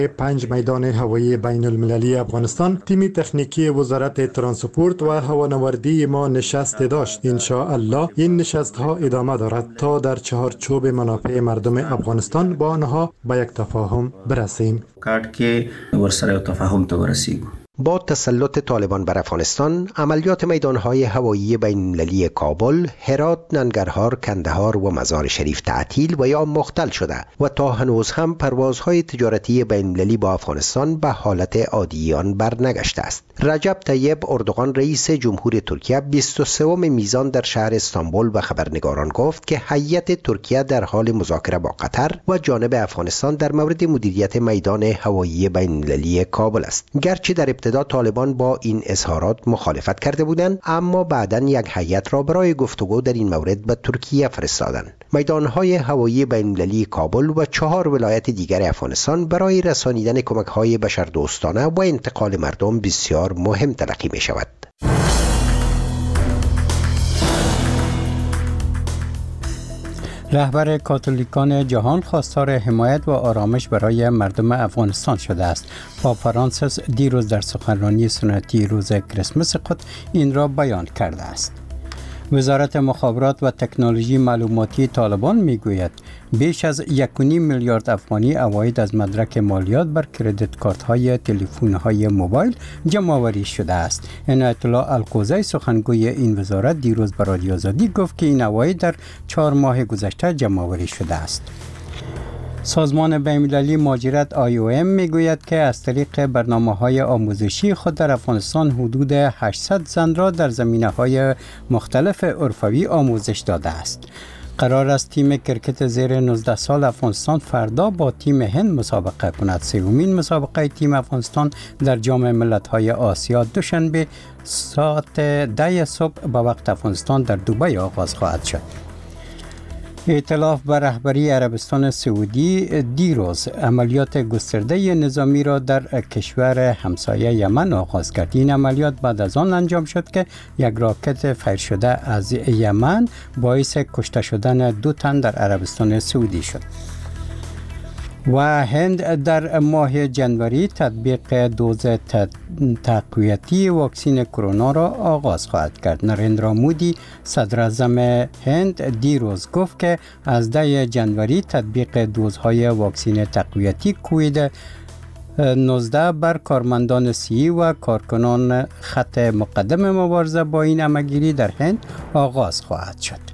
5 میدان هوایی بین المللی افغانستان تیم تکنیکی وزارت ترانسپورت و هوانوردی ما نشست داشت. ان شاء الله این نشست ها ادامه دارد تا در چهارچوب منافع مردم افغانستان با آنها به یک تفاهم برسیم. با تسلط طالبان بر افغانستان، عملیات میدانهای هوایی بین المللی کابل، هرات، ننگرهار، کندهار و مزار شریف تعطیل و یا مختل شده و تا هنوز هم پروازهای تجارتی بین المللی با افغانستان به حالت عادی آن برنگشته است. رجب طیب اردوغان رئیس جمهور ترکیه 23 میزان در شهر استانبول به خبرنگاران گفت که هیئت ترکیه در حال مذاکره با قطر و جانب افغانستان در مورد مدیریت میدان هوایی بین المللی کابل است. گرچه در ابتدا طالبان با این اظهارات مخالفت کرده بودند، اما بعداً یک هیئت را برای گفتگو در این مورد به ترکیه فرستادند. میدانهای هوایی بین المللی کابل و 4 ولایت دیگر افغانستان برای رسانیدن کمک‌های بشردوستانه و انتقال مردم بسیار مهم تلقی می شود. رهبر کاتولیکان جهان خواستار حمایت و آرامش برای مردم افغانستان شده است. پاپ فرانسیس دیروز در سخنرانی سنتی روز کریسمس خود این را بیان کرده است. وزارت مخابرات و تکنولوژی معلوماتی طالبان میگوید بیش از 1.5 میلیارد افغانی عواید از مدرک مالیات بر کردیت کارت های تلفن های موبایل جمع آوری شده است. عنایت الله القوزی سخنگوی این وزارت دیروز به رادیو آزادی گفت که این عواید در 4 ماه گذشته جمع آوری شده است. سازمان بین‌المللی مهاجرت IOM میگوید که از طریق برنامه‌های آموزشی خود در افغانستان حدود 800 زن را در زمینه‌های مختلف حرفوی آموزش داده است. قرار است تیم کرکت زیر 19 سال افغانستان فردا با تیم هند مسابقه کند. سومین مسابقه تیم افغانستان در جام ملت‌های آسیا دوشنبه ساعت 10 صبح به وقت افغانستان در دبی آغاز خواهد شد. ائتلاف به رهبری عربستان سعودی دیروز عملیات گسترده نظامی را در کشور همسایه یمن آغاز کرد. این عملیات بعد از آن انجام شد که یک راکت فیر شده از یمن باعث کشته شدن 2 تن در عربستان سعودی شد. و هند در ماه جنوری تطبیق دوز تقویتی واکسن کرونا را آغاز خواهد کرد. نریندرا مودی صدر اعظم هند دیروز گفت که از 10 جنوری تطبیق دوزهای واکسن تقویتی کووید 19 بر کارمندان صحی و کارکنان خط مقدم مبارزه با این همه‌گیری در هند آغاز خواهد شد.